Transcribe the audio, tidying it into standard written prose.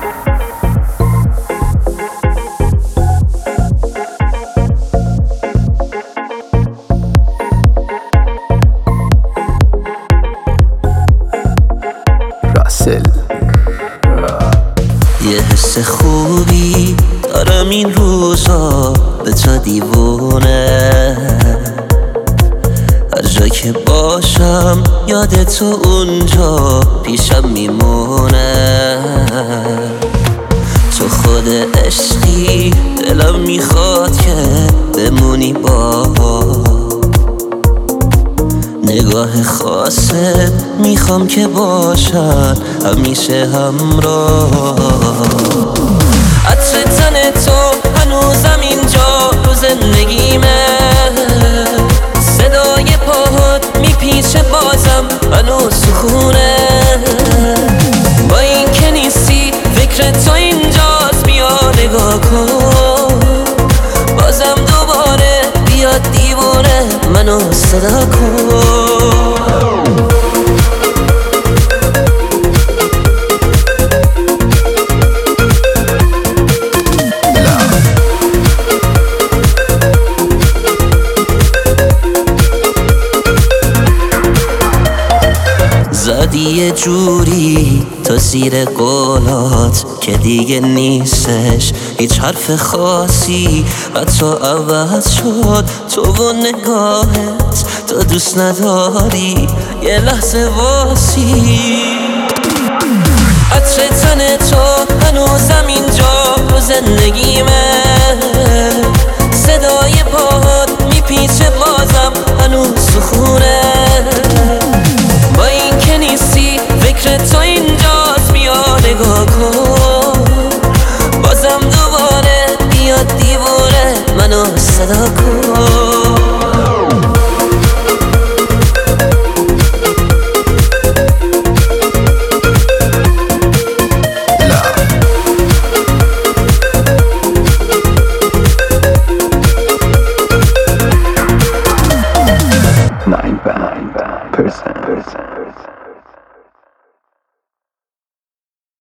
یه حس خوبی دارم این روزا به تو دیوونه، هر جا که باشم یاد تو اونجا پیشم میمونه. تو خود عشقی دلم میخواد که بمونی با نگاه خاصت، میخوام که باشن همیشه همراه. عطر تن تو هنوزم اینجا رو زندگیمه، صدای پاهات میپیچه بازم هنوز سخونه. با این که نیستی فکر تو اینجاست، بیا نگاه کن بازم دوباره بیاد دیوونه منو صدا کن. زدی یه جوری تا زیر قولات که دیگه نیستش هیچ حرف خاصی، حتی عوض شد تو و نگاهت. تو دوست نداری یه لحظه واسی، عطر تن تو هنوزم اینجا رو زندگیمه، صدای پاهات میپیچه بازم هنوز سخونه. با این که نیستی فکر تو اینجاست، بیا نگاه کن بازم دوباره بیاد دیوونه منو صدا کن.